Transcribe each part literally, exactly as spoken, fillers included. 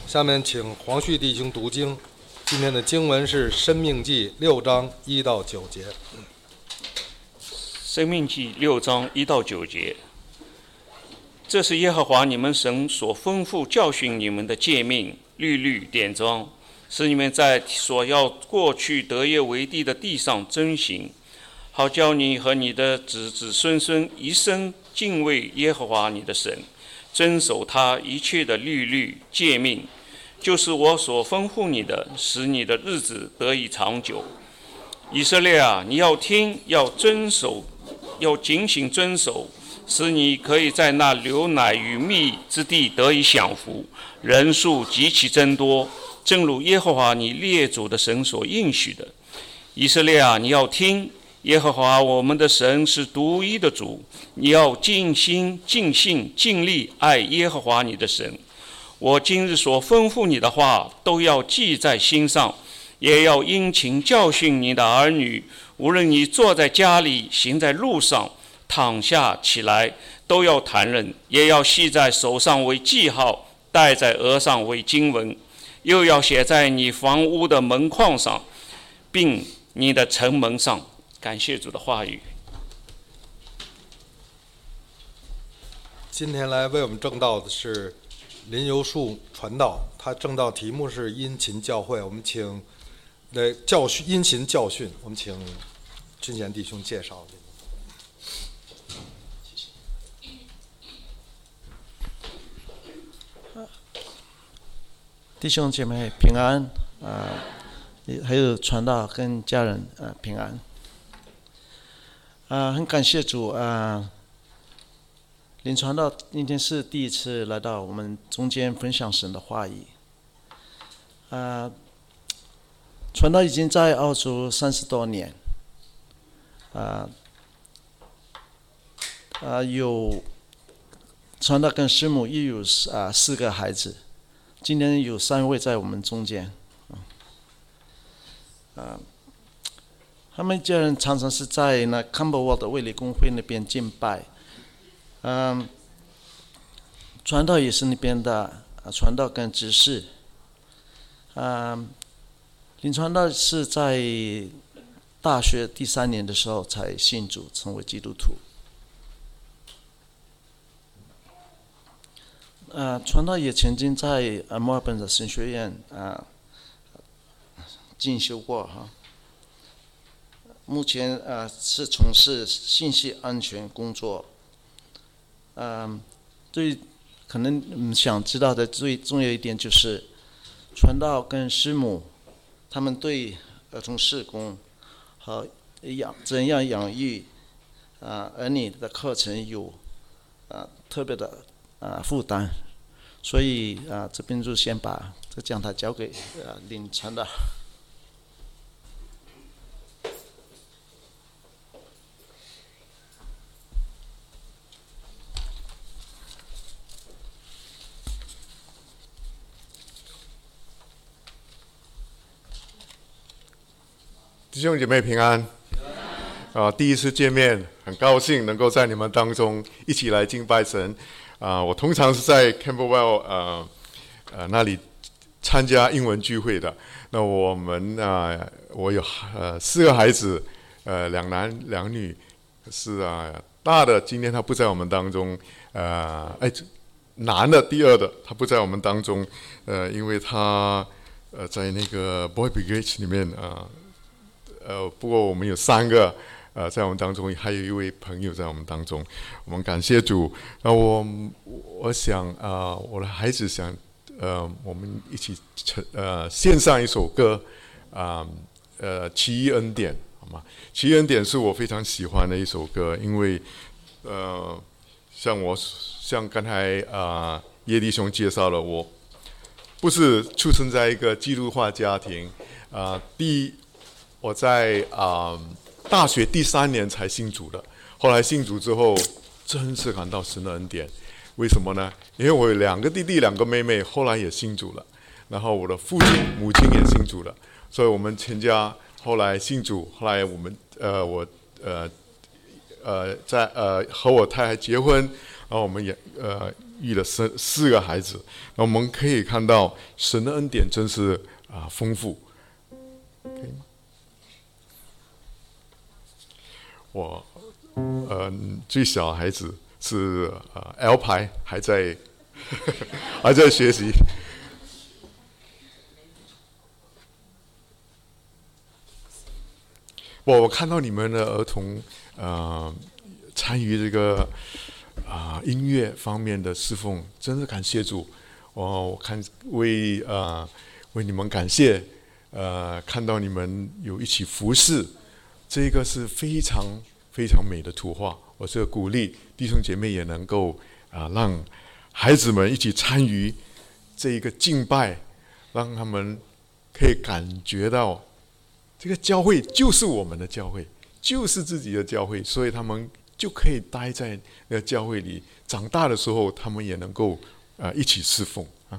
下面请黄旭弟兄读经。今天的经文是《申命记》六章一到九节。 申命记六章一到九节，这是耶和华你们神所吩咐教训你们的诫命、律律、典章，使你们在所要过去得业为地的地上遵行，好叫你和你的子子孙孙一生敬畏耶和华你的神，遵守他一切的律律诫命，就是我所吩咐你的，使你的日子得以长久。以色列啊，你要听，要遵守，要警醒遵守，使你可以在那流奶与蜜之地得以享福，人数极其增多，正如耶和华你列祖的神所应许的。以色列啊，你要听，耶和华我们的神是独一的主，你要尽心、尽性、尽力爱耶和华你的神。我今日所吩咐你的话，都要记在心上，也要殷勤教训你的儿女。无论你坐在家里，行在路上，躺下起来，都要谈论，也要系在手上为记号，戴在额上为经文，又要写在你房屋的门框上，并你的城门上。感谢主的话语。 今天来为我们证道的是林游树传道，他证道题目是殷勤教会。我们请的教训殷勤教训，我们请君贤弟兄介绍。 弟兄姐妹平安啊、呃，还有传道跟家人啊、呃、平安啊、呃，很感谢主啊。呃林传道今天是第一次来到我们中间分享神的话语。啊，传道已经在澳洲三十多年，啊，啊有传道跟师母也有啊四个孩子，今天有三位在我们中间，啊，他们家人常常是在那 Camberwell 的卫理公会那边敬拜。嗯，传道也是那边的啊，传道跟执事。嗯，林传道是在大学第三年的时候才信主，成为基督徒。啊，传道也曾经在啊墨尔本的神学院啊进修过哈。目前啊是从事信息安全工作。嗯，最可能嗯想知道的最重要一点就是，传道跟师母他们对儿童事工和养怎样养育啊儿女的课程有啊特别的啊负担，所以啊这边就先把这讲台交给啊林传道。 弟兄姐妹平安，啊，第一次见面，很高兴能够在你们当中一起来敬拜神。啊，我通常是在 Camberwell 呃呃那里参加英文聚会的。那我们啊，我有呃四个孩子，呃两男两女，是啊，大的今天他不在我们当中，呃哎，男的第二的他不在我们当中，呃，因为他呃在那个 Boy Brigade 里面啊。呃，不过我们有三个，呃，在我们当中，还有一位朋友在我们当中，我们感谢主。那、呃、我我想啊、呃，我的孩子想，呃，我们一起呃献上一首歌，啊、呃，呃，奇异恩典，好吗？奇异恩典是我非常喜欢的一首歌，因为呃，像我像刚才啊、呃、叶弟兄介绍了，我不是出生在一个基督化家庭，啊、呃，第一。我在啊、呃、大学第三年才信主的，后来信主之后，真是感到神的恩典。为什么呢？因为我有两个弟弟、两个妹妹，后来也信主了，然后我的父亲、母亲也信主了，所以我们全家后来信主。后来我们呃我呃呃在呃和我太太结婚，然后我们也呃育了四四个孩子。那我们可以看到神的恩典真是啊、呃、丰富。Okay. 我呃最小的孩子是呃 L 牌，还在还在学习。我我看到你们的儿童呃参与这个啊、呃、音乐方面的侍奉，真是感谢主。我我看为呃为你们感谢，呃看到你们有一起服侍，这个是非常非常美的图画。我是鼓励弟兄姐妹也能够啊、呃、让孩子们一起参与这一个敬拜，让他们可以感觉到。这个教会就是我们的教会，就是自己的教会，所以他们就可以待在那个教会里。长大的时候，他们也能够呃一起侍奉啊。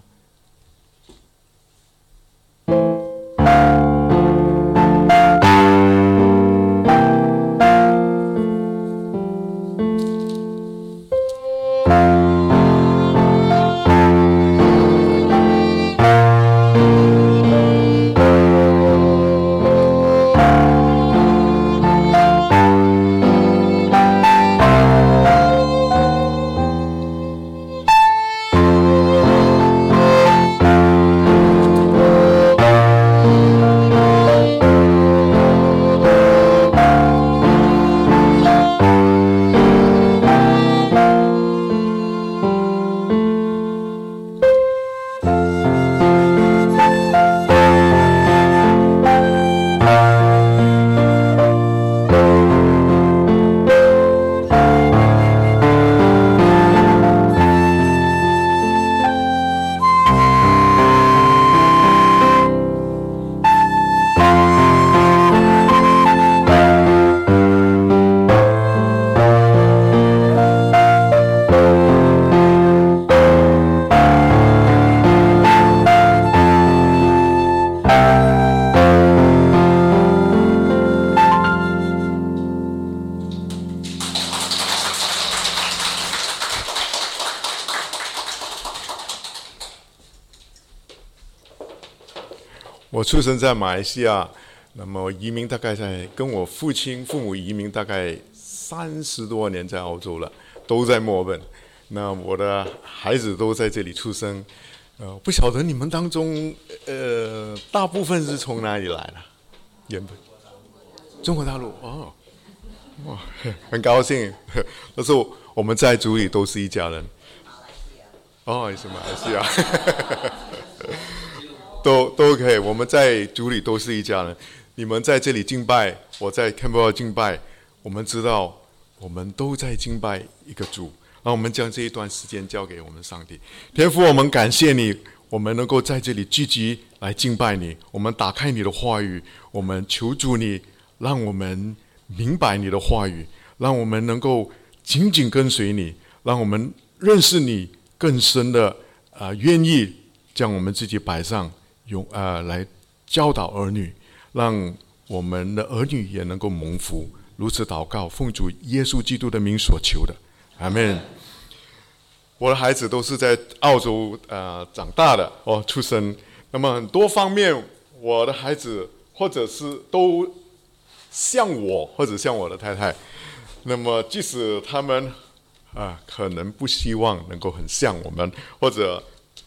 我出生在马来西亚，那么移民大概在跟我父亲父母移民大概三十多年，在澳洲了，都在墨尔本。那我的孩子都在这里出生。呃，不晓得你们当中，呃，大部分是从哪里来的？原本中国大陆哦，哇，很高兴。那时候我们在主里都是一家人。哦，也是马来西亚。都都可以，我们在主里都是一家人。你们在这里敬拜，我在 Campbell 敬拜，我们知道我们都在敬拜一个主。让我们将这一段时间交给我们上帝。天父，我们感谢你，我们能够在这里聚集来敬拜你。我们打开你的话语，我们求主你让我们明白你的话语，让我们能够紧紧跟随你，让我们认识你更深的啊、呃，愿意将我们自己摆上。用啊、呃、来教导儿女，让我们的儿女也能够蒙福。如此祷告，奉主耶稣基督的名所求的，阿们。我的孩子都是在澳洲呃长大的哦，出生。那么很多方面，我的孩子或者是都像我，或者像我的太太。那么即使他们啊、呃、可能不希望能够很像我们，或者。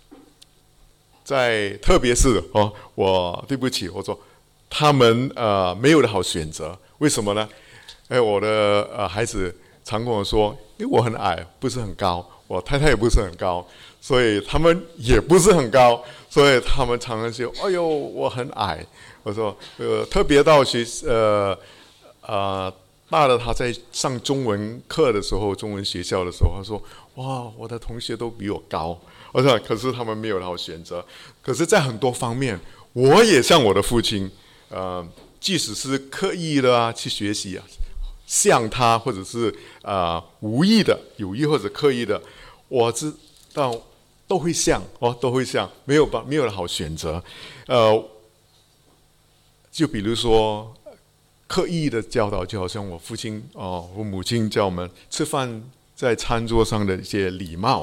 在特别是哦，我对不起，我说他们呃没有的好选择，为什么呢？哎，我的呃孩子常跟我说，因为我很矮，不是很高，我太太也不是很高，所以他们也不是很高，所以他们常常说，哎呦，我很矮。我说，呃，特别到学呃呃大的他在上中文课的时候，中文学校的时候，他说，哇，我的同学都比我高。我说，可是他们没有好选择。可是，在很多方面，我也像我的父亲，呃，即使是刻意的啊去学习啊，像他，或者是啊、呃、无意的、有意或者刻意的，我知道都会像哦，都会像，没有办没有好选择。呃，就比如说刻意的教导，就好像我父亲哦，我母亲教我们吃饭在餐桌上的一些礼貌。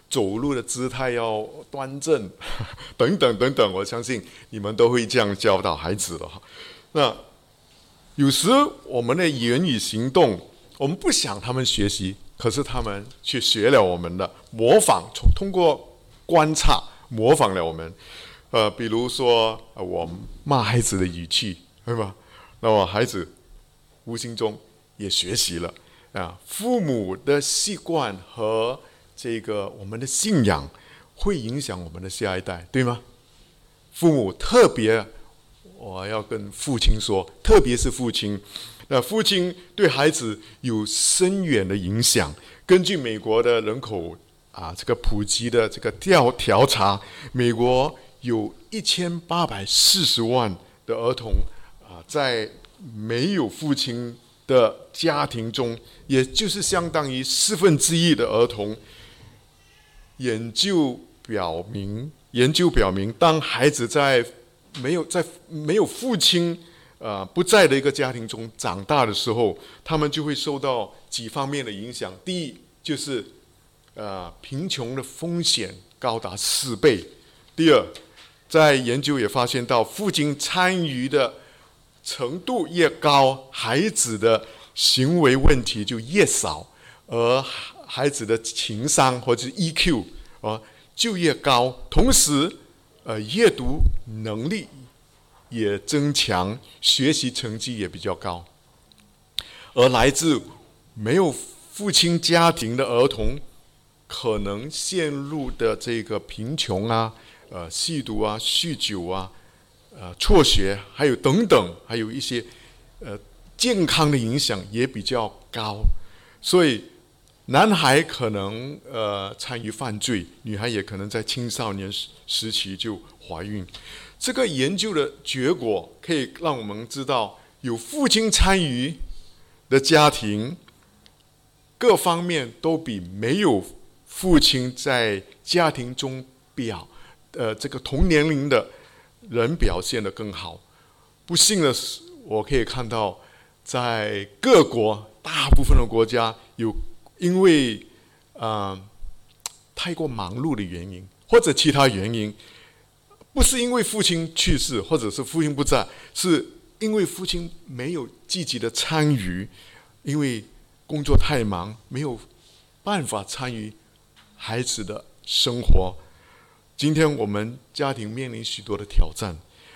走路的姿态要端正，等等等等，我相信你们都会这样教导孩子的哈。那有时我们的言语行动，我们不想他们学习，可是他们却学了我们的，模仿，通过观察模仿了我们。呃，比如说，呃、我骂孩子的语气，对吧？那么孩子无形中也学习了啊。父母的习惯和这个我们的信仰会影响我们的下一代，对吗？父母特别，我要跟父亲说，特别是父亲，那父亲对孩子有深远的影响。根据美国的人口啊这个普及的这个调调查，美国有一千八百四十万的儿童啊，在没有父亲的家庭中，也就是相当于四分之一的儿童。研究表明，研究表明，当孩子在没有在没有父亲呃不在的一个家庭中长大的时候，他们就会受到几方面的影响。第一，就是呃贫穷的风险高达四倍。第二，在研究也发现到，父亲参与的程度越高，孩子的行为问题就越少，而孩子的情商或者 E Q 啊就越高，同时呃阅读能力也增强，学习成绩也比较高。而来自没有父亲家庭的儿童，可能陷入的这个贫穷啊、呃吸毒啊、酗酒啊、呃辍学，还有等等，还有一些呃健康的影响也比较高。所以男孩可能呃参与犯罪，女孩也可能在青少年时期就怀孕。这个研究的结果可以让我们知道，有父亲参与的家庭，各方面都比没有父亲在家庭中表呃这个同年龄的人表现得更好。不幸的是，我可以看到，在各国大部分的国家有因为呃太过忙碌的原因，或者其他原因，不是因为父亲去世或者是父亲不在，是因为父亲没有积极的参与，因为工作太忙，没有办法参与孩子的生活。今天我们家庭面临许多的挑战。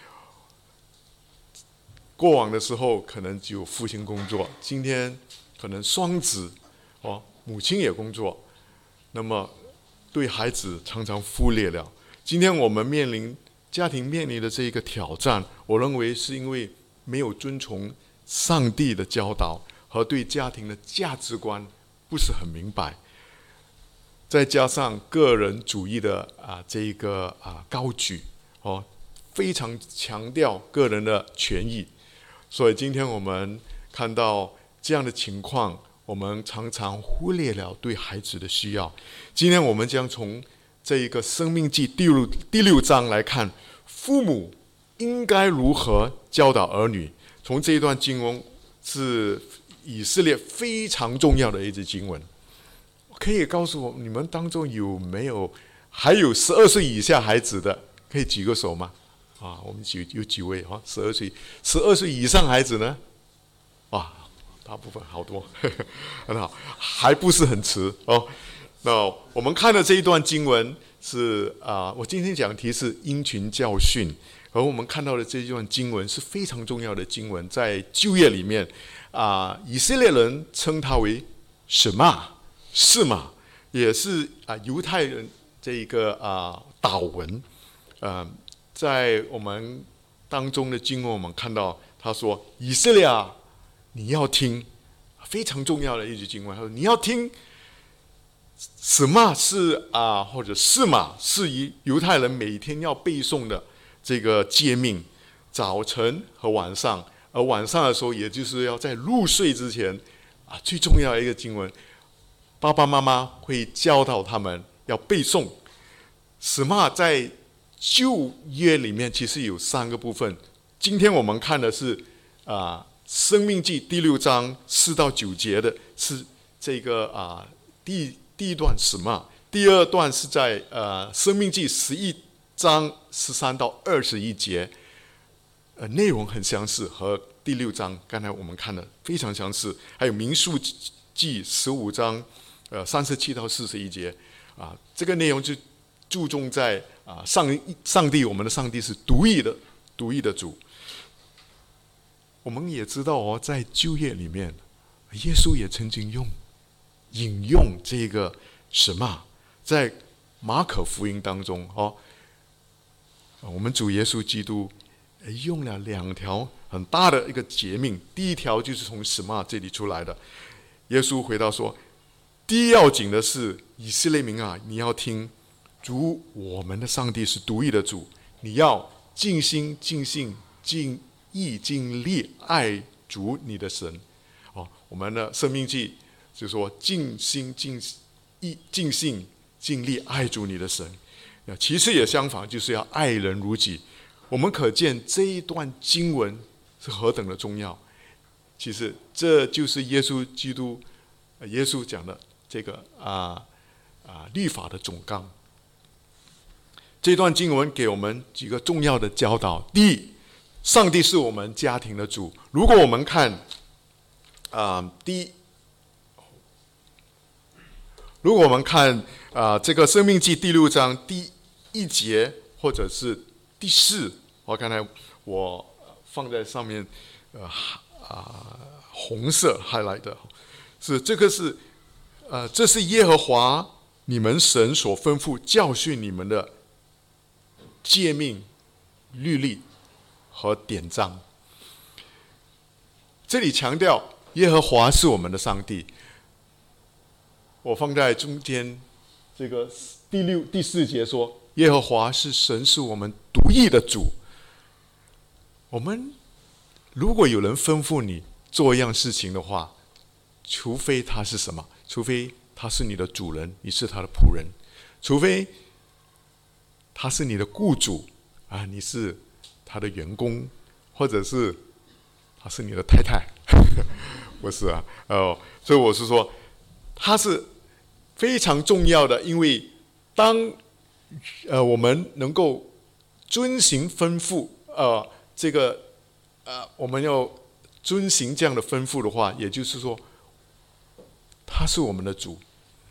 过往的时候可能只有父亲工作，今天可能双子哦，母亲也工作，那么对孩子常常忽略了。今天我们面临家庭面临的这一个挑战，我认为是因为没有遵从上帝的教导和对家庭的价值观不是很明白，再加上个人主义的啊这一个啊高举哦，非常强调个人的权益，所以今天我们看到这样的情况，我们常常忽略了对孩子的需要。今天我们将从这一个《申命记》第六第六章来看，父母应该如何教导儿女。从这一段经文是以色列非常重要的一节经文。可以告诉我，你们当中有没有还有十二岁以下孩子的？可以举个手吗？啊，我们举有几位啊？十二岁、十二岁以上孩子呢？哇，大部分好多，呵呵很好，还不是很迟哦。那我们看的这一段经文是啊、呃，我今天讲的题是鹰群教训，而我们看到的这一段经文是非常重要的经文，在旧约里面啊、呃，以色列人称它为什么？是吗？也是啊，犹太人这一个啊祷文，呃，在我们当中的经文，我们看到他说：“以色列啊，你要听，非常重要的一句经文。他说你要听，什么是啊，或者是嘛，是以犹太人每天要背诵的这个诫命，早晨和晚上，而晚上的时候，也就是要在入睡之前啊，最重要的一个经文。”爸爸妈妈会教导他们要背诵。什么在旧约里面其实有三个部分。今天我们看的是啊，《申命记》第六章四到九节的是这个啊第第一段什么。 第二段是在呃《申命记》十一章十三到二十一节，呃，内容很相似，和第六章刚才我们看的非常相似。还有《民数记》十五章呃三十七到四十一节，啊，这个内容就注重在啊上上帝，我们的上帝是独一的独一的主。我们也知道哦，在旧约里面，耶稣也曾经用引用这个什么，在马可福音当中哦，我们主耶稣基督用了两条很大的一个诫命，第一条就是从什么这里出来的。耶稣回答说：“第一要紧的是，以色列民啊，你要听，主我们的上帝是独一的主，你要尽心、尽性、尽意、尽力爱主你的神。”哦，我们的生命记就说尽心、尽意、尽性、尽力爱主你的神。其实也相反，就是要爱人如己。我们可见这一段经文是何等的重要。其实这就是耶稣基督，耶稣讲的这个啊啊律法的总纲。这段经文给我们几个重要的教导。第一，上帝是我们家庭的主。如果我们看啊、呃、第一，如果我们看啊、呃、这个《申命记》第六章第一节或者是第四，我刚才我放在上面，呃啊红色 highlight 的，是这个是呃这是耶和华你们神所吩咐教训你们的诫命、律例和典章。这里强调耶和华是我们的上帝。我放在中间，这个第六、第四节说，耶和华是神，是我们独一的主。我们如果有人吩咐你做一样事情的话，除非他是什么？除非他是你的主人，你是他的仆人；除非他是你的雇主啊，你是他的员工，或者是他是你的太太，不是啊？哦，所以我是说，他是非常重要的，因为当呃我们能够遵行吩咐，呃，这个呃我们要遵行这样的吩咐的话，也就是说，他是我们的主。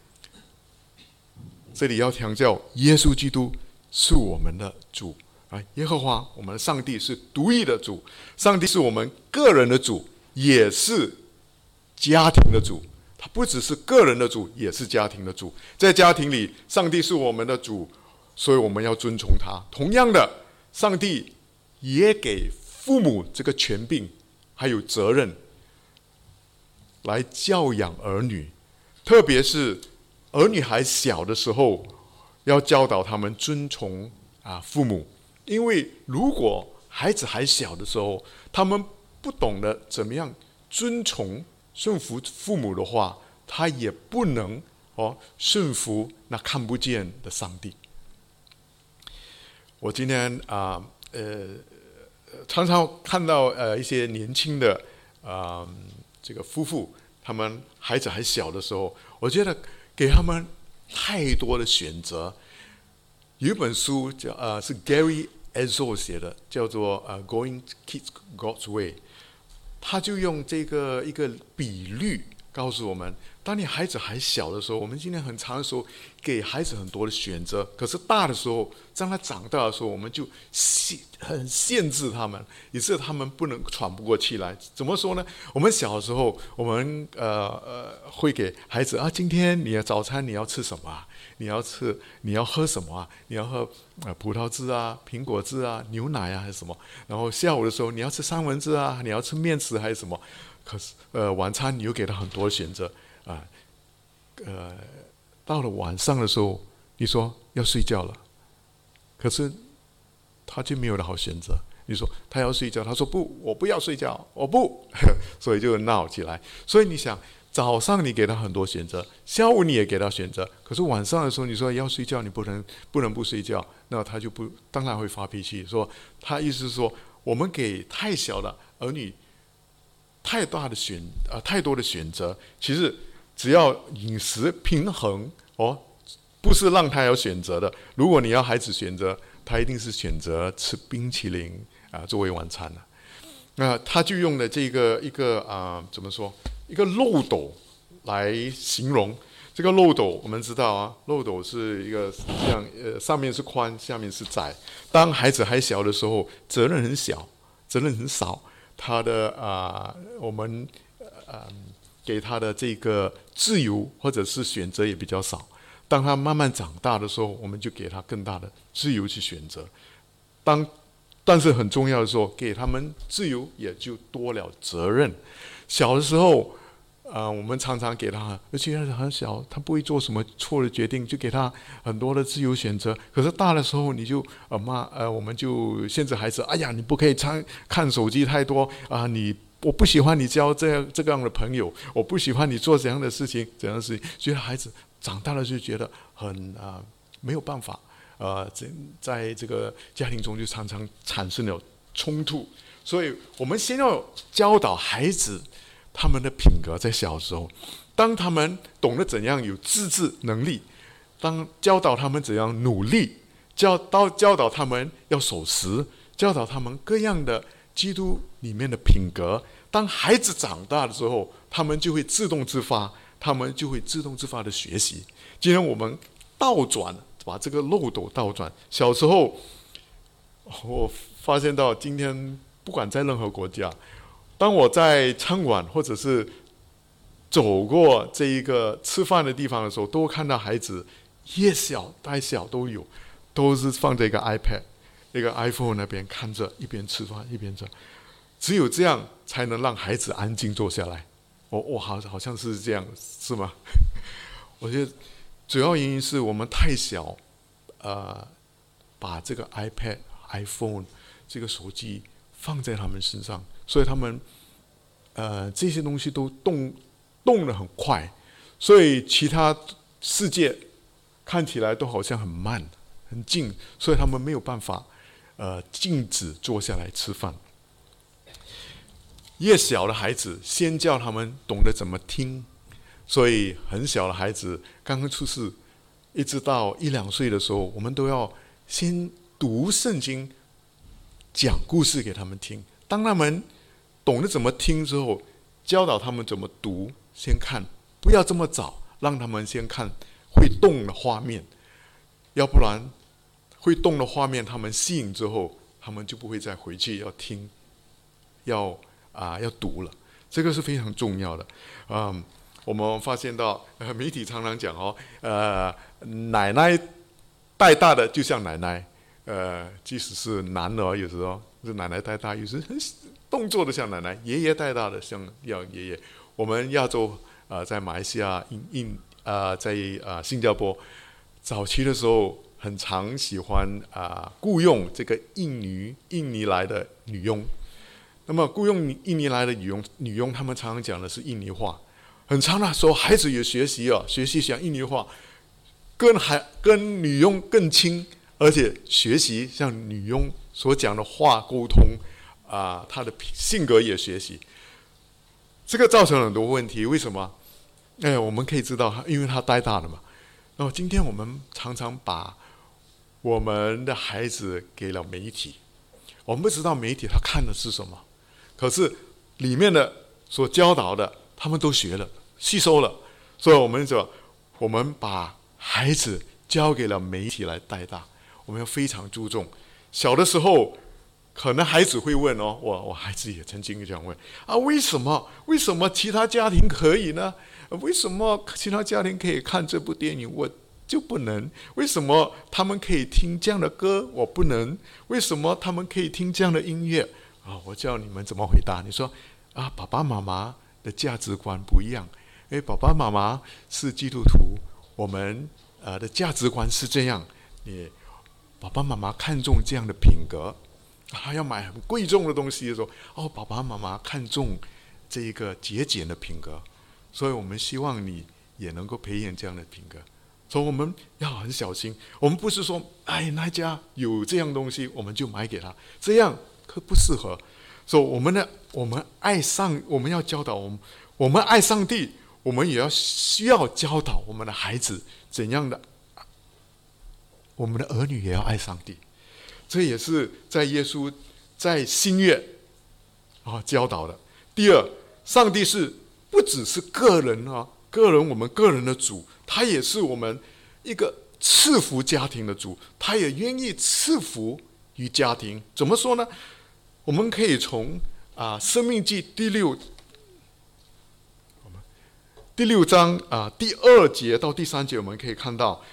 这里要强调，耶稣基督是我们的主啊，耶和华我们的上帝是独一的主，上帝是我们个人的主，也是家庭的主。他不只是个人的主，也是家庭的主。在家庭里，上帝是我们的主，所以我们要遵从他。同样的，上帝也给父母这个权柄还有责任来教养儿女，特别是儿女还小的时候，要教导他们遵从啊父母。因为如果孩子还小的时候，他们不懂得怎么样遵从顺服父母的话，他也不能哦顺服那看不见的上帝。我今天啊呃常常看到呃一些年轻的啊、呃、这个夫妇，他们孩子还小的时候，我觉得给他们太多的选择。有一本书叫呃是 Gary Ezzo 写的，叫做呃 Going Kids God's Way。他就用这个一个比率告诉我们，当你孩子还小的时候，我们今天很长的时候给孩子很多的选择，可是大的时候，当他长大的时候，我们就限很限制他们，以致他们不能喘不过气来。怎么说呢？我们小的时候，我们呃呃会给孩子啊，今天你的早餐你要吃什么啊？你要吃你要喝什么啊？你要喝呃葡萄汁啊、苹果汁啊、牛奶啊还是什么？然后下午的时候你要吃三文治啊，你要吃面食还是什么？可是呃晚餐你又给他很多选择啊，呃到了晚上的时候，你说要睡觉了，可是他就没有了好选择。你说他要睡觉，他说不，我不要睡觉，我不，所以就闹起来。所以你想，早上你给他很多选择，下午你也给他选择，可是晚上的时候你说要睡觉，你不能不能不睡觉，那他就不当然会发脾气。说他意思是说，我们给太小的儿女太大的选啊、呃、太多的选择，其实只要饮食平衡哦， 不是让他有选择的。如果你要孩子选择，他一定是选择吃冰淇淋啊作为晚餐的。那他就用了这个一个啊、呃、怎么说一个漏斗来形容。这个漏斗我们知道啊，漏斗是一个这样呃上面是宽，下面是窄。当孩子还小的时候，责任很小，责任很少，他的啊、呃、我们呃给他的这个自由或者是选择也比较少。当他慢慢长大的时候，我们就给他更大的自由去选择。当但是很重要的时候，给他们自由也就多了责任。小的时候，呃，我们常常给他，而且很小，他不会做什么错的决定，就给他很多的自由选择。可是大的时候，你就呃妈呃，我们就限制孩子，哎呀，你不可以看看手机太多啊、呃，你我不喜欢你交这样这样的朋友，我不喜欢你做怎样的事情，怎样的事情，所以孩子长大了就觉得很啊、呃、没有办法。呃，在这个家庭中就常常产生了冲突，所以我们先要教导孩子他们的品格，在小时候，当他们懂得怎样有自制能力，当教导他们怎样努力，教导教导他们要守时，教导他们各样的基督里面的品格。当孩子长大的时候，他们就会自动自发，他们就会自动自发的学习。今天我们倒转。把这个漏斗倒转。小时候，我发现到今天，不管在任何国家，当我在餐馆或者是走过这一个吃饭的地方的时候，都会看到孩子越小带小都有，都是放在一个 iPad、一个 iPhone 那边看着，一边吃饭一边吃。只有这样才能让孩子安静坐下来。我我好好像是这样，是吗？我觉得。主要原因是我们太小，呃，把这个 iPad、iPhone 这个手机放在他们身上，所以他们呃这些东西都动动得很快，所以其他世界看起来都好像很慢、很静，所以他们没有办法呃静止坐下来吃饭。越小的孩子，先教他们懂得怎么听。所以很小的孩子刚刚出世，一直到一两岁的时候，我们都要先读圣经，讲故事给他们听。当他们懂得怎么听之后，教导他们怎么读，先看，不要这么早，让他们先看会动的画面，要不然会动的画面他们吸引之后，他们就不会再回去要听，要啊、呃、要读了。这个是非常重要的，嗯。我们发现到，呃，媒体常常讲哦，呃，奶奶带大的就像奶奶，呃，即使是男儿，有时候是奶奶带大，有时动作的像奶奶；爷爷带大的像要爷爷。我们亚洲，呃，在马来西亚、印印呃，在呃新加坡，早期的时候很常喜欢啊、呃、雇佣这个印尼印尼来的女佣。那么雇佣印尼来的女佣，女佣他们常常讲的是印尼话。很长的时候，孩子也学习啊，学习讲印尼话，跟孩跟女佣更亲，而且学习像女佣所讲的话沟通啊、呃，她的性格也学习。这个造成了很多问题，为什么？哎，我们可以知道，因为她带大了嘛。然后今天我们常常把我们的孩子给了媒体，我们不知道媒体他看的是什么，可是里面的所教导的，他们都学了。吸收了，所以我们说，我们把孩子交给了媒体来带大，我们要非常注重。小的时候，可能孩子会问哦，我我孩子也曾经这样问啊，为什么为什么其他家庭可以呢？为什么其他家庭可以看这部电影，我就不能？为什么他们可以听这样的歌，我不能？为什么他们可以听这样的音乐？啊，我教你们怎么回答。你说啊，爸爸妈妈的价值观不一样。哎，爸爸妈妈是基督徒，我们呃的价值观是这样。你爸爸妈妈看重这样的品格，他要买很贵重的东西的时候，哦，爸爸妈妈看重这一个节俭的品格，所以我们希望你也能够培养这样的品格。所以我们要很小心，我们不是说，哎，那家有这样东西，我们就买给他，这样可不适合。所以我们的我们爱上，我们要教导我们，我们爱上帝。我们也要需要教导我们的孩子怎样的我们的儿女也要爱上帝。这也是在耶稣在新约啊教导的。第二，上帝是不只是个人啊，个人我们个人的主，他也是我们一个赐福家庭的主，他也愿意赐福于家庭。怎么说呢？我们可以从啊《申命记》第六第六章啊第二节到第三节，我们可以看到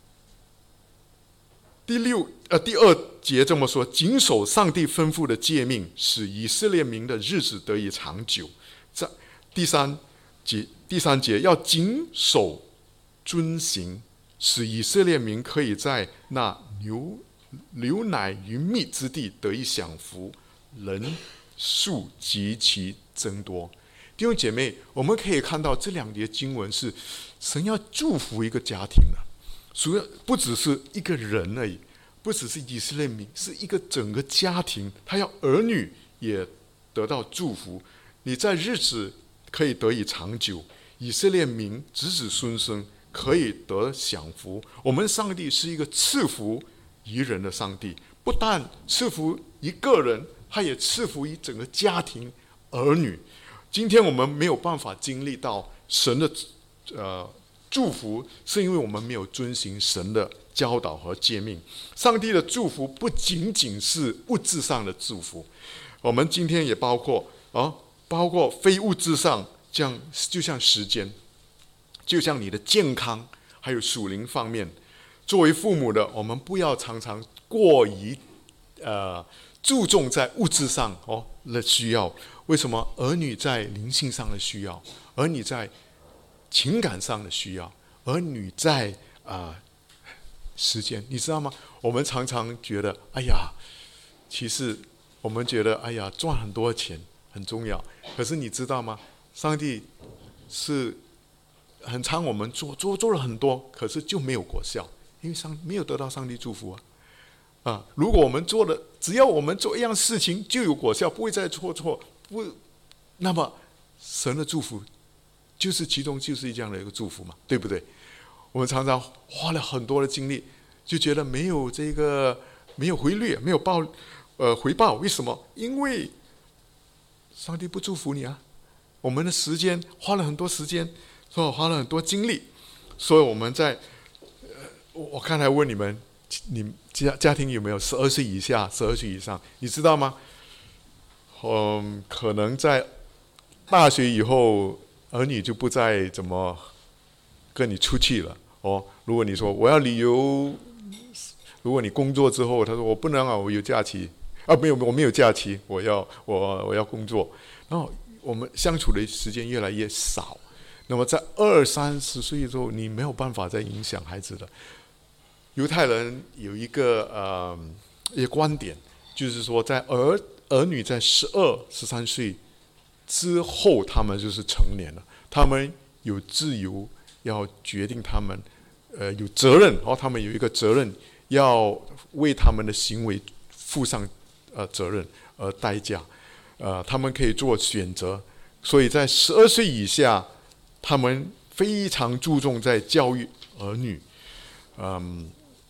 第六呃第二节这么说：谨守上帝吩咐的诫命，使以色列民的日子得以长久。在第三节第三节要谨守遵行，使以色列民可以在那流流奶与蜜之地得以享福，人数极其增多。弟兄姐妹，我们可以看到这两节经文是神要祝福一个家庭的，主要不只是一个人而已，不只是以色列民，是一个整个家庭，他要儿女也得到祝福，你在日子可以得以长久，以色列民子子孙孙可以得享福。我们上帝是一个赐福于人的上帝，不但赐福一个人，他也赐福于整个家庭儿女。今天我们没有办法经历到神的呃祝福，是因为我们没有遵行神的教导和诫命。上帝的祝福不仅仅是物质上的祝福，我们今天也包括啊，包括非物质上，像就像时间，就像你的健康，还有属灵方面。作为父母的，我们不要常常过于呃注重在物质上哦的需要。为什么？儿女在灵性上的需要，儿女在情感上的需要，儿女在啊、呃、时间，你知道吗？我们常常觉得，哎呀，其实我们觉得，哎呀，赚很多钱很重要。可是你知道吗？上帝是很常我们做做做了很多，可是就没有果效，因为上没有得到上帝祝福啊。啊，如果我们做的，只要我们做一样事情就有果效，不会再错错不，那么神的祝福就是其中就是这样的一个祝福嘛，对不对？我们常常花了很多的精力，就觉得没有这个没有回率，没有报呃回报，为什么？因为上帝不祝福你啊。我们的时间花了很多时间，所以花了很多精力，所以我们在呃，我刚才问你们。你家家庭有没有十二岁以下、十二岁以上？你知道吗？嗯，可能在大学以后，儿女就不再怎么跟你出去了。哦，如果你说我要旅游，如果你工作之后，他说我不能啊，我有假期啊，没有，我没有假期，我要我我要工作。然后我们相处的时间越来越少。那么在二三十岁之后，你没有办法再影响孩子的。犹太人有一个呃一个观点，就是说，在儿儿女在十二、十三岁之后，他们就是成年了，他们有自由要决定他们，呃，有责任，然后他们有一个责任要为他们的行为负上呃责任和代价，呃，他们可以做选择，所以在十二岁以下，他们非常注重在教育儿女，嗯。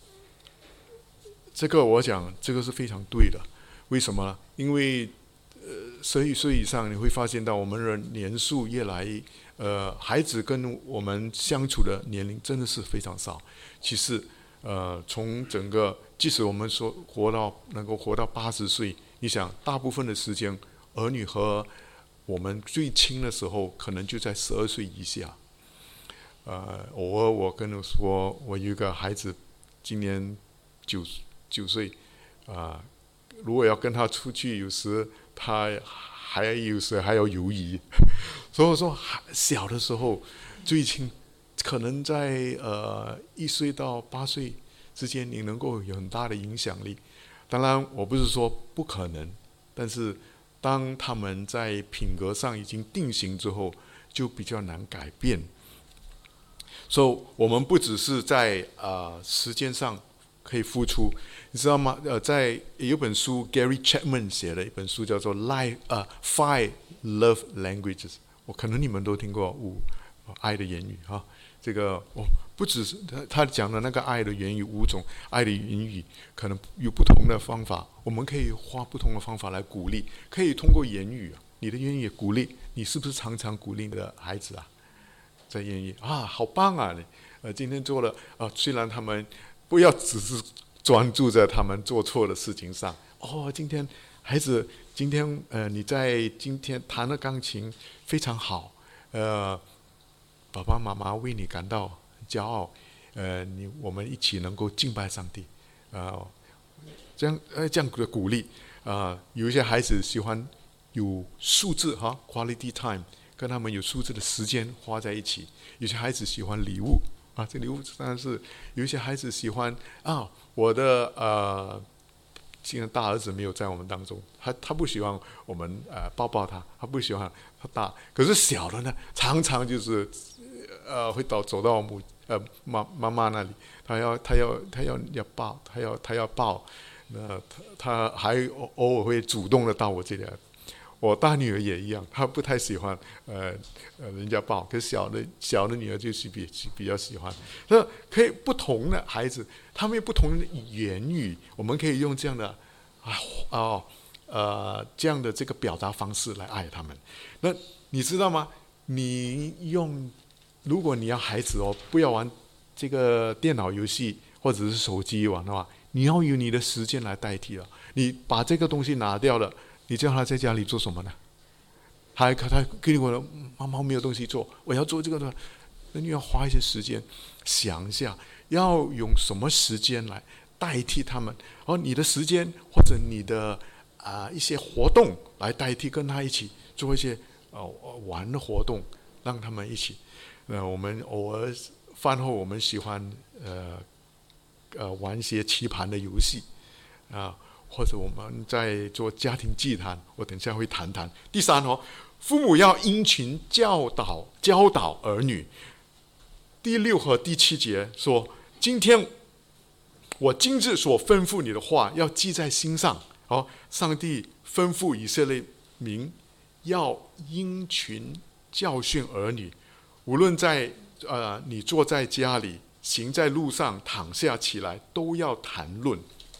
这个我讲，这个是非常对的。为什么呢？因为呃，十二岁以上，你会发现到我们的年数越来，呃，孩子跟我们相处的年龄真的是非常少。其实，呃，从整个，即使我们说活到能够活到八十岁，你想，大部分的时间，儿女和我们最亲的时候，可能就在十二岁以下。呃，偶尔我跟你说，我有一个孩子，今年九。九岁，啊、呃，如果要跟他出去，有时他还有时还要犹豫，所以我说小的时候最亲，可能在呃一岁到八岁之间，你能够有很大的影响力。当然，我不是说不可能，但是当他们在品格上已经定型之后，就比较难改变。所以，我们不只是在呃时间上。可以付出，你知道吗？呃，在有本书 Gary Chapman 写的一本书叫做《Life》呃 Five Love Languages， 我可能你们都听过五爱的言语哈。这个我不只是他他讲的那个爱的言语五种，爱的言语可能有不同的方法，我们可以花不同的方法来鼓励，可以通过言语，你的言语鼓励，你是不是常常鼓励你的孩子啊？在言语啊，好棒啊！呃，今天做了啊，虽然他们不要只是专注在他们做错的事情上。哦，今天孩子，今天呃，你在今天弹的钢琴非常好，呃，爸爸妈妈为你感到骄傲，呃，你我们一起能够敬拜上帝，呃，这样呃这样的鼓励啊、呃，有一些孩子喜欢有数字哈 ，quality time， 跟他们有数字的时间花在一起。有些孩子喜欢礼物啊，这礼物当然是有一些孩子喜欢啊，我的呃。现在大儿子没有在我们当中，他他不喜欢我们呃抱抱他，他不喜欢他大。可是小的呢，常常就是呃会到走到母呃妈妈妈那里，他要他要他要要抱，他要他要抱，那他他还偶尔会主动的到我这里来。我大女儿也一样，她不太喜欢呃呃人家抱，可是小的小的女儿就是比比较喜欢。那可以不同的孩子，他们有不同的言语，我们可以用这样的啊哦呃这样的这个表达方式来爱他们。那你知道吗？你用如果你要孩子哦，不要玩这个电脑游戏或者是手机玩的话，你要有你的时间来代替了。你把这个东西拿掉了。你叫他在家里做什么呢？还可他跟你说妈妈没有东西做，我要做这个的，那你要花一些时间想一下，要用什么时间来代替他们？而你的时间或者你的啊、呃、一些活动来代替跟他一起做一些呃玩的活动，让他们一起。呃，我们偶尔饭后我们喜欢呃呃玩一些棋盘的游戏啊。呃或者我们在做家庭祭坛，我等一下会谈谈。第三哦，父母要殷勤教导教导儿女。第六和第七节说，今天我今日所吩咐你的话，要记在心上。哦，上帝吩咐以色列民要殷勤教训儿女，无论在呃你坐在家里，行在路上，躺下起来，都要谈论。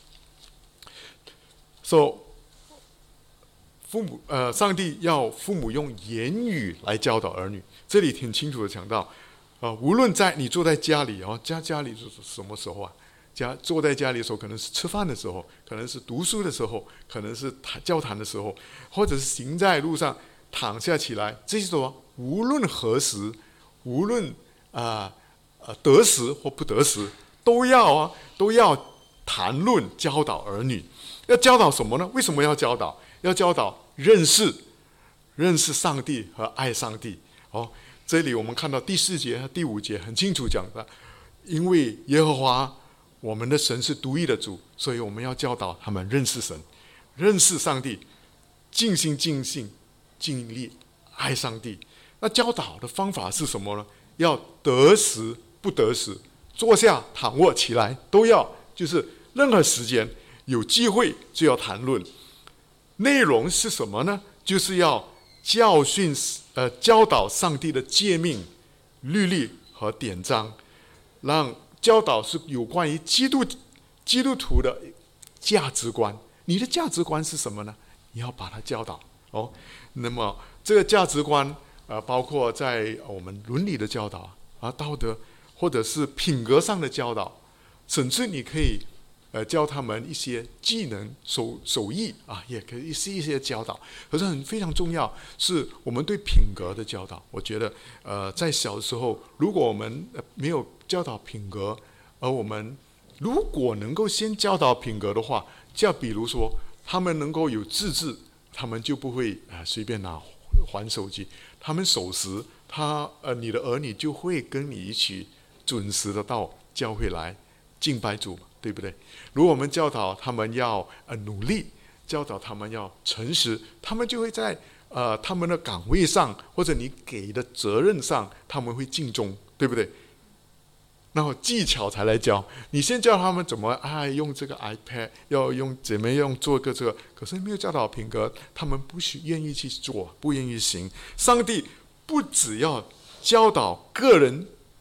说、so, 父母呃，上帝要父母用言语来教导儿女。这里挺清楚的讲到，啊、呃，无论在你坐在家里哦，家家里是什么时候啊？家坐在家里的时候，可能是吃饭的时候，可能是读书的时候，可能是谈交谈的时候，或者是行在路上，躺下起来，这些什么？无论何时，无论啊呃, 呃得时或不得时，都要啊都要谈论教导儿女。要教导什么呢？为什么要教导？要教导认识、认识上帝和爱上帝。哦，这里我们看到第四节和第五节很清楚讲的，因为耶和华我们的神是独一的主，所以我们要教导他们认识神、认识上帝，尽心尽性尽力爱上帝。那教导的方法是什么呢？要得时不得时，坐下躺卧起来都要，就是任何时间。有机会就要谈论，内容是什么呢？就是要教训、呃教导上帝的诫命、律例和典章，让教导是有关于基督基督徒的价值观。你的价值观是什么呢？你要把它教导哦。那么这个价值观呃，包括在我们伦理的教导啊、道德或者是品格上的教导，甚至你可以。呃，教他们一些技能、手手艺啊，也可以是一些教导。可是很非常重要，是我们对品格的教导。我觉得，呃，在小的时候，如果我们没有教导品格，而我们如果能够先教导品格的话，就比如说他们能够有自制，他们就不会啊、呃、随便拿还手机。他们守时，他呃你的儿女就会跟你一起准时的到教会来敬拜主。对不对？如果我们教导他们要呃努力，教导他们要诚实，他们就会在呃他们的岗位上或者你给的责任上，他们会尽忠，对不对？然后技巧才来教，你先教他们怎么啊用这个 iPad， 要用怎么样做个这个，可是没有教导品格，他们不许愿意去做，不愿意行。上帝不只要教导个人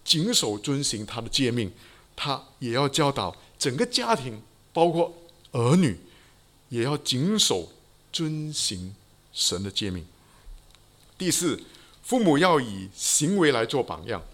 谨守遵行他的诫命，他也要教导整个家庭，包括儿女，也要谨守遵行神的诫命。第四，父母要以行为来做榜样。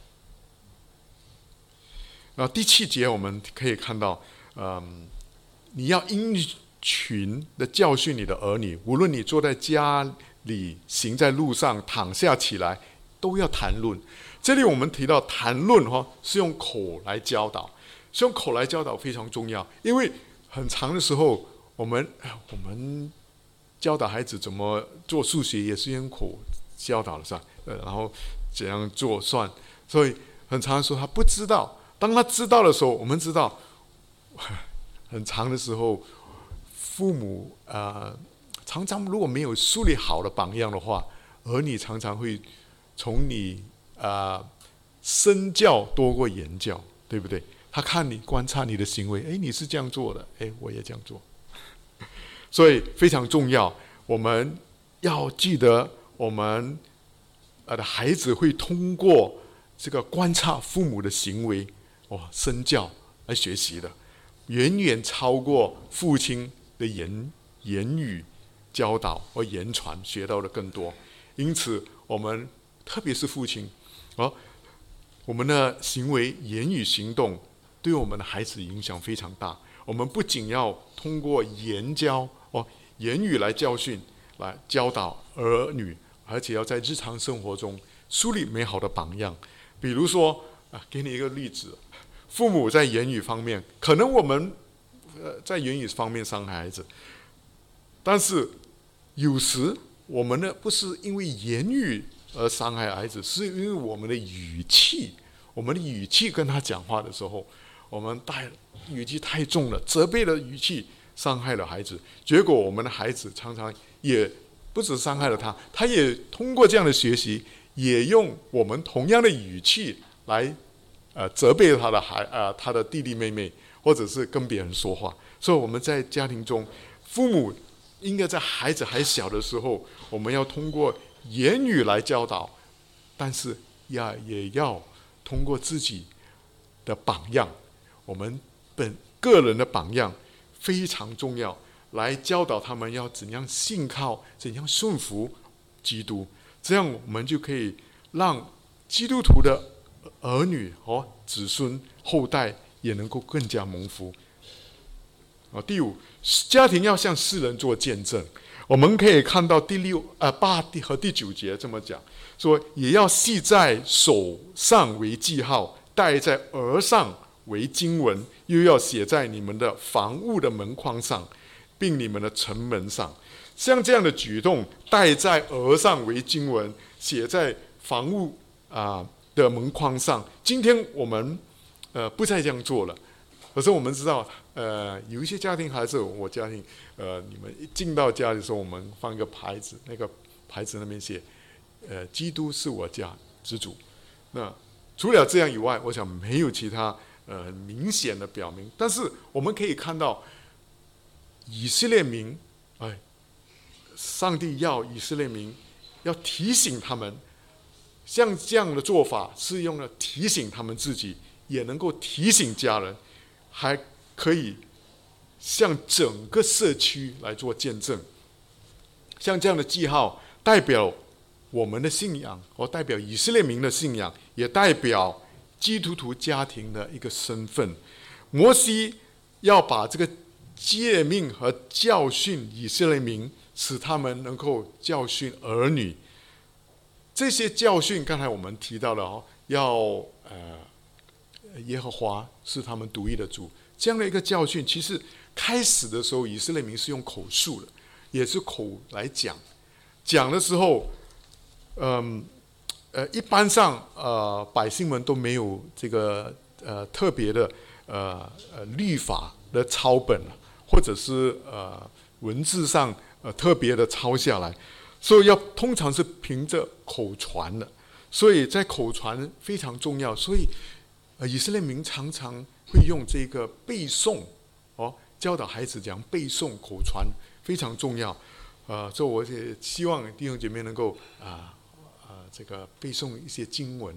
然后第七节我们可以看到，嗯，你要因群的教训你的儿女，无论你坐在家里、行在路上、躺下起来，都要谈论。这里我们提到谈论哈，是用口来教导，是用口来教导非常重要，因为很长的时候，我们我们教导孩子怎么做数学，也是用口教导的，是吧？呃，然后怎样做算，所以很长的时候他不知道。当他知道的时候，我们知道，很长的时候，父母呃常常如果没有树立好的榜样的话，儿女常常会从你啊身教多过言教，对不对？他看你观察你的行为，哎，你是这样做的，哎，我也这样做。所以非常重要，我们要记得，我们呃的孩子会通过这个观察父母的行为，哦，身教来学习的，远远超过父亲的言言语教导或言传学到的更多。因此，我们特别是父亲，哦，我们的行为、言语、行动对我们的孩子影响非常大。我们不仅要通过言教哦言语来教训、来教导儿女，而且要在日常生活中树立美好的榜样。比如说啊，给你一个例子，父母在言语方面，可能我们呃在言语方面伤害孩子，但是有时我们呢不是因为言语而伤害孩子，是因为我们的语气，我们的语气跟他讲话的时候，我们带语气太重了，责备的语气伤害了孩子，结果我们的孩子常常也不止伤害了他，他也通过这样的学习，也用我们同样的语气来呃责备他的孩呃他的弟弟妹妹，或者是跟别人说话。所以我们在家庭中，父母应该在孩子还小的时候，我们要通过言语来教导，但是要也要通过自己的榜样，我们本个人的榜样非常重要，来教导他们要怎样信靠、怎样顺服基督，这样我们就可以让基督徒的儿女和子孙后代也能够更加蒙福。第五，家庭要向世人做见证。我们可以看到第六、呃八和第九节这么讲，说也要系在手上为记号，戴在额上为经文，又要写在你们的房屋的门框上，并你们的城门上。像这样的举动，戴在额上为经文，写在房屋啊、呃、的门框上。今天我们呃不再这样做了。可是我们知道，呃，有一些家庭还是我家庭，呃，你们一进到家的时候，我们放一个牌子，那个牌子那边写，呃，基督是我家之主。那除了这样以外，我想没有其他呃很明显的表明。但是我们可以看到，以色列民，哎，上帝要以色列民要提醒他们，像这样的做法是用了提醒他们自己，也能够提醒家人。还可以向整个社区来做见证，像这样的记号代表我们的信仰，或代表以色列民的信仰，也代表基督徒家庭的一个身份。摩西要把这个诫命和教训以色列民，使他们能够教训儿女。这些教训刚才我们提到了哦，要呃耶和华是他们独一的主，这样的一个教训，其实开始的时候，以色列民是用口述的，也是口来讲。讲的时候，嗯，呃，一般上，呃，百姓们都没有这个呃特别的呃呃律法的抄本，或者是呃文字上呃特别的抄下来，所以要通常是凭着口传的，所以在口传非常重要，所以。呃，以色列民常常会用这个背诵，哦，教导孩子讲背诵口传非常重要。呃，所以我也希望弟兄姐妹能够啊啊、呃呃、这个背诵一些经文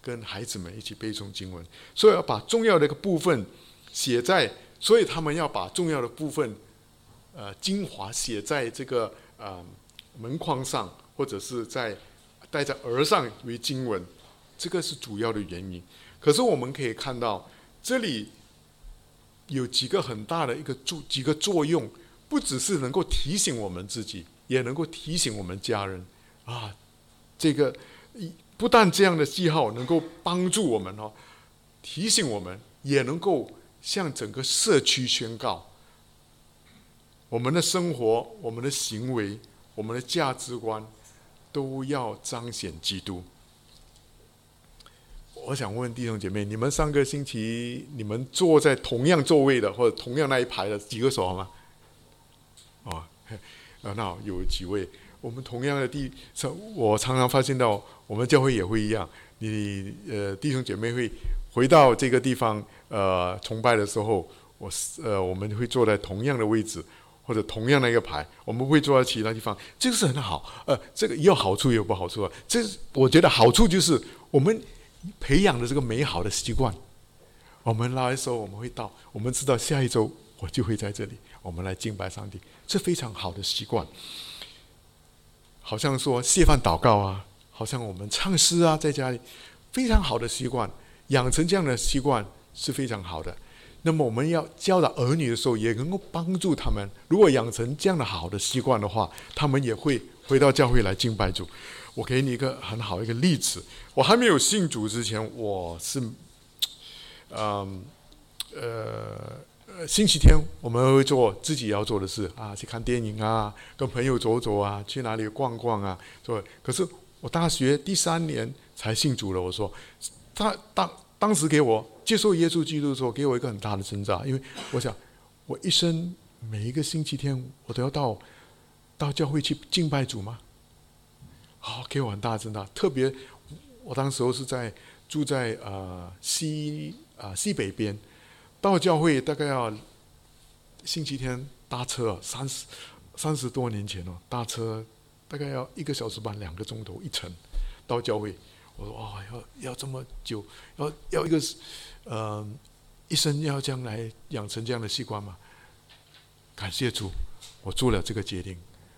跟孩子们一起背诵经文，所以要把重要的一个部分写在，所以他们要把重要的部分，呃，精华写在这个呃门框上，或者是在戴在额上为经文，这个是主要的原因。可是我们可以看到，这里有几个很大的一个作几个作用，不只是能够提醒我们自己，也能够提醒我们家人啊。这个不但这样的记号能够帮助我们哦，提醒我们，也能够向整个社区宣告，我们的生活、我们的行为、我们的价值观，都要彰显基督。我想问弟兄姐妹，你们上个星期你们坐在同样座位的或者同样那一排的举个手好吗？哦，那有几位，我们同样的地，我常常发现到我们教会也会一样，你呃弟兄姐妹会回到这个地方呃崇拜的时候，我呃我们会坐在同样的位置或者同样的一个排，我们会坐在其他地方，这个是很好，呃这个也有好处也有不好处啊。这我觉得好处就是我们培养的这个美好的习惯，我们来的时候我们会到，我们知道下一周我就会在这里，我们来敬拜上帝，这非常好的习惯。好像说谢饭祷告啊，好像我们唱诗啊，在家里非常好的习惯，养成这样的习惯是非常好的。那么我们要教导儿女的时候，也能够帮助他们，如果养成这样的好的习惯的话，他们也会回到教会来敬拜主。我给你一个很好的一个例子，我还没有信主之前，我是嗯呃星期天我们会做自己要做的事啊，去看电影啊，跟朋友走走啊，去哪里逛逛啊。做可是我大学第三年才信主了。我说他当当时给我接受耶稣基督的时候，给我一个很大的挣扎，因为我想我一生每一个星期天我都要到到教会去敬拜主吗？好、哦，给我很大的挣扎。特别我当时候是在住在呃西啊、呃、西北边，到教会大概要星期天搭车，三十三十多年前哦，搭车大概要一个小时半，两个钟头一程到教会。我说哇、哦，要要这么久，要要一个呃一生要这样来养成这样的习惯吗？感谢主，我做了这个决定，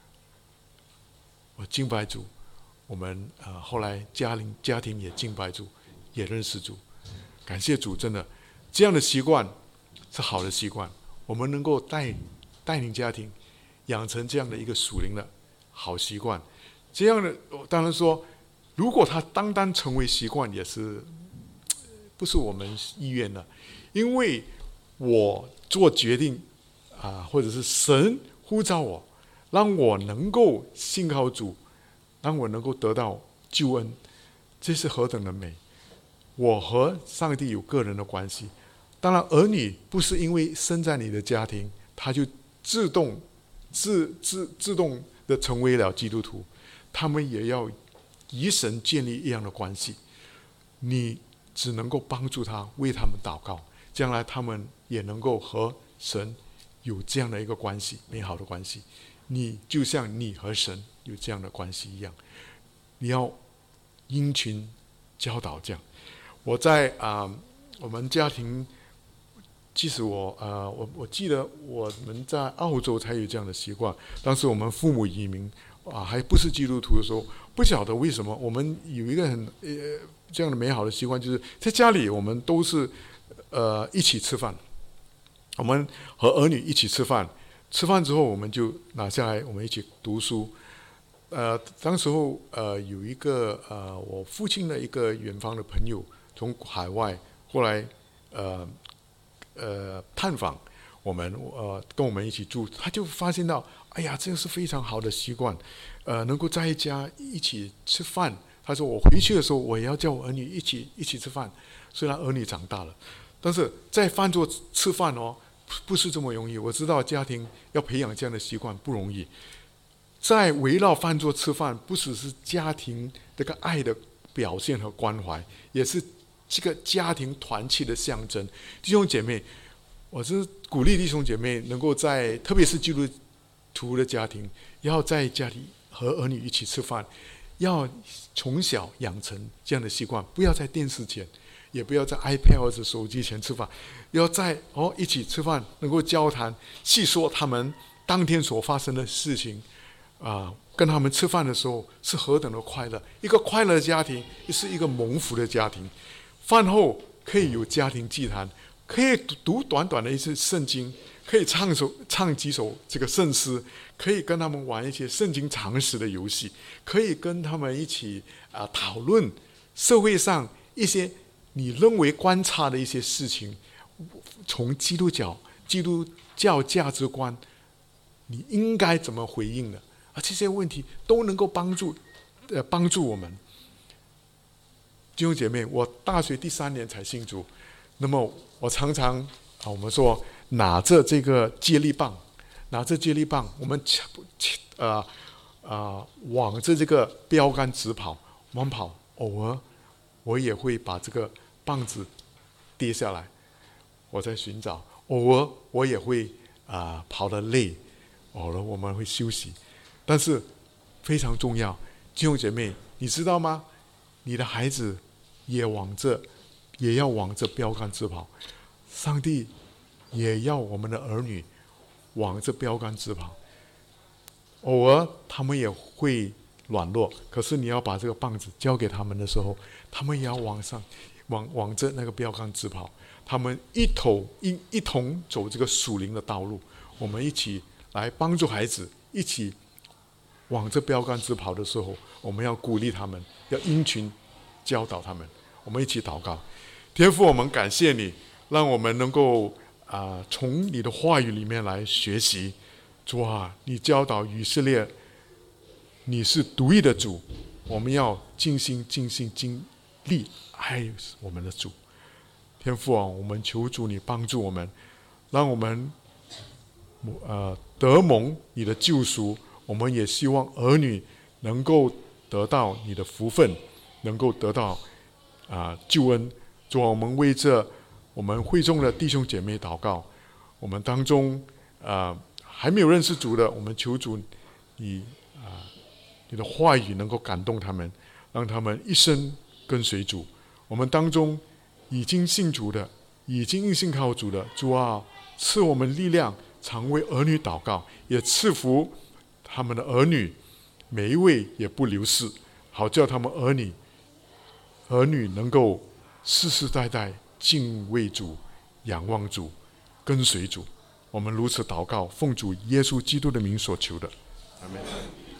我敬拜主。我们呃后来家庭家庭也敬拜主，也认识主，感谢主，真的这样的习惯是好的习惯。我们能够带带领家庭养成这样的一个属灵的好习惯，这样的当然说，如果他单单成为习惯，也是不是我们意愿的，因为我做决定啊，或者是神呼召我，让我能够信靠主。让我能够得到救恩，这是何等的美！我和上帝有个人的关系。当然，儿女不是因为生在你的家庭，他就自动、自自自动的成为了基督徒。他们也要与神建立一样的关系。你只能够帮助他，为他们祷告，将来他们也能够和神有这样的一个关系，美好的关系。你就像你和神有这样的关系一样，你要殷勤教导这样。我在啊、呃，我们家庭，即使我呃，我我记得我们在澳洲才有这样的习惯。当时我们父母移民啊，还不是基督徒的时候，不晓得为什么我们有一个很呃这样的美好的习惯，就是在家里我们都是呃一起吃饭，我们和儿女一起吃饭。吃饭之后，我们就拿下来，我们一起读书。呃，当时候呃有一个呃我父亲的一个远方的朋友从海外过来呃呃探访我们，呃跟我们一起住，他就发现到，哎呀，这个是非常好的习惯，呃，能够在一家一起吃饭。他说我回去的时候，我也要叫我儿女一起一起吃饭。虽然儿女长大了，但是在饭桌吃饭哦。不是这么容易，我知道家庭要培养这样的习惯不容易。在围绕饭桌吃饭，不只是家庭这个爱的表现和关怀，也是这个家庭团契的象征。弟兄姐妹，我是鼓励弟兄姐妹能够在，特别是基督徒的家庭，要在家里和儿女一起吃饭， 要从小养成这样的习惯，不要在电视前，也不要在 iPad 或者手机前吃饭，要在哦一起吃饭，能够交谈，细说他们当天所发生的事情，啊、呃，跟他们吃饭的时候是何等的快乐。一个快乐的家庭，也是一个蒙福的家庭。饭后可以有家庭祭坛，可以读短短的一次圣经，可以唱首唱几首这个圣诗，可以跟他们玩一些圣经常识的游戏，可以跟他们一起啊、呃、讨论社会上一些你认为观察的一些事情，从基督教基督教价值观，你应该怎么回应的？而这些问题都能够帮助呃帮助我们。弟兄姐妹，我大学第三年才信主，那么我常常啊，我们说拿着这个接力棒，拿着接力棒，我们呃呃往着这个标杆直跑，慢跑，偶尔我也会把这个棒子跌下来，我在寻找，偶尔我也会啊、呃、跑得累，偶尔我们会休息，但是非常重要，弟兄姐妹，你知道吗？你的孩子也往这，也要往这标杆直跑。上帝也要我们的儿女往这标杆直跑。偶尔他们也会软弱，可是你要把这个棒子交给他们的时候，他们也要往上，往往这那个标杆直跑。他们一同一一同走这个属灵的道路。我们一起来帮助孩子，一起往这标杆直跑的时候，我们要鼓励他们，要殷勤教导他们。我们一起祷告。天父，我们感谢你，让我们能够啊、呃、从你的话语里面来学习。主啊，你教导以色列，你是独一的主，我们要尽心尽心尽力爱我们的主。天父啊，我们求主你帮助我们，让我们呃得蒙你的救赎。我们也希望儿女能够得到你的福分，能够得到啊、呃、救恩。主啊，我们为这我们会众的弟兄姐妹祷告。我们当中啊、呃、还没有认识主的，我们求主你啊、呃、你的话语能够感动他们，让他们一生跟随主。我们当中已经信主的，已经信靠主的，主啊，赐我们力量，常为儿女祷告，也赐福他们的儿女，每一位也不流失，好叫他们儿女儿女能够世世代代敬畏主，仰望主，跟随主。我们如此祷告，奉主耶稣基督的名所求的，阿们。